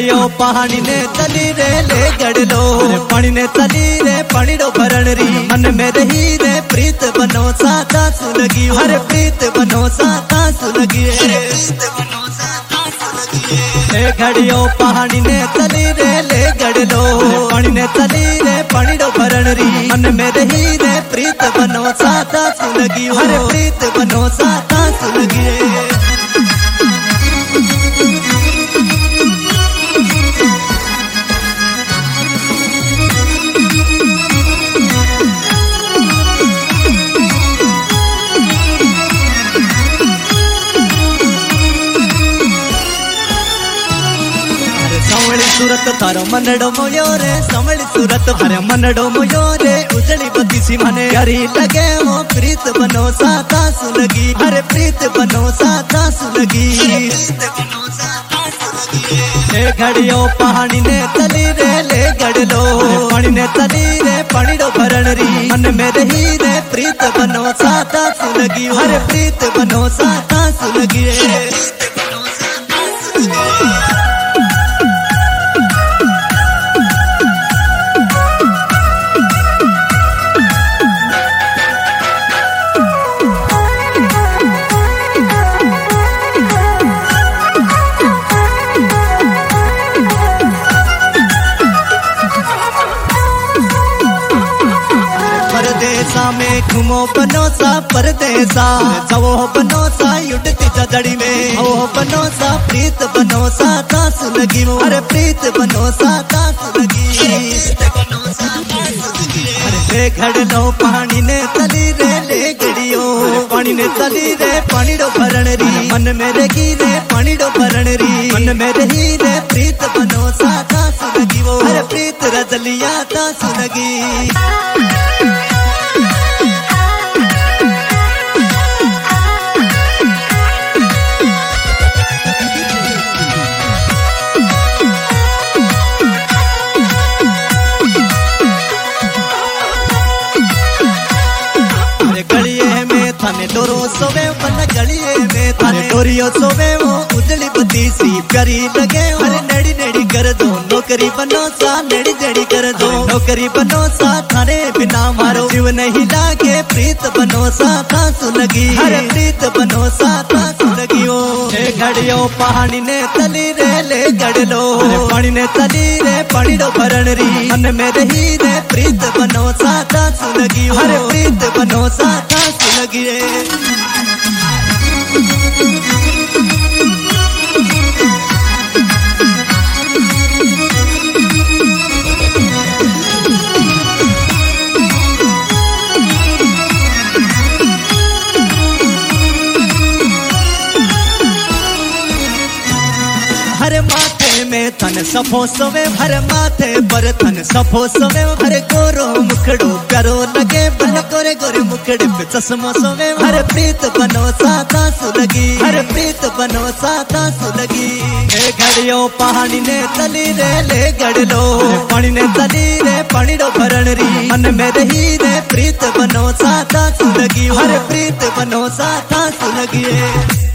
घड़ियो पानी ने तली रे ले गड़लो पानी ने तली रे पानी डो भरण री मन में रही रे प्रीत बनो साता सुलगी हर प्रीत बनो साता सुलगी घड़ियो पानी ने तली रे ले गड़लो पानी ने तली रे पानी डो भरण री मन में रही रे प्रीत बनो साता सुलगी हर प्रीत बनो साता सुलगी सूरत थारो मनडो मोयो रे समली सूरत थारे मनडो मोयो रे उजली बत्ती सी मने यारी लगे वो प्रीत बनो साता सुलगी हरे प्रीत बनो साता सुलगी घड़ियो पानी ने तली रे ले गड़लो पानी ने तली रे पानी डो भरण री मन में रही रे प्रीत बनो साता सुलगी हरे प्रीत बनो साता सुलगी परदेसा में घूमो बनो सा परदेसा जवो बनो सा युडती जड़ी में ओ बनो सा प्रीत बनो सा तास लगी अरे प्रीत बनो सा तास लगी अरे घड़लो पानी ने तली रे ले गड़ियो पानी ने तली रे पानी डो भरण री मन में रही रे पानी डो भरण री मन में रही रे प्रीत बनो सा तास लगी अरे प्रीत रजलिया तास लगी थाने डोरो सोवे बन गलिए में थाने डोरियो सोवे वो उजली बत्ती सी प्यारी लगे अरे नेड़ी नेड़ी कर दो नौकरी बनो सा नेड़ी नेड़ी कर दो नौकरी बनो सा थाने बिना मारो जीव नहीं लागे प्रीत बनो सा था सुलगी अरे प्रीत बनो सा था सुलगी ओ घड़ियो पानी ने तली रे ले गड़लो पानी ने तली रे पानी डो भरण री मन में रही रे प्रीत बनो सा था सुलगी अरे प्रीत बनो सा था सुलगी हरे माथे में थन सफो सोवे हरे माथे पर थन सफो सोवे हरे गोरो मुखड़ो प्यारो लगे बन गोरे गोरे मुखड़े पे चश्मो सोवे हरे प्रीत बनो साता सुलगी हरे प्रीत बनो साता सुलगी घड़ियो पानी ने तली रे ले गड़लो पानी ने तली रे पानी डो भरण री मन में रही रे प्रीत बनो साता सुलगी हरे प्रीत बनो साता सुलगी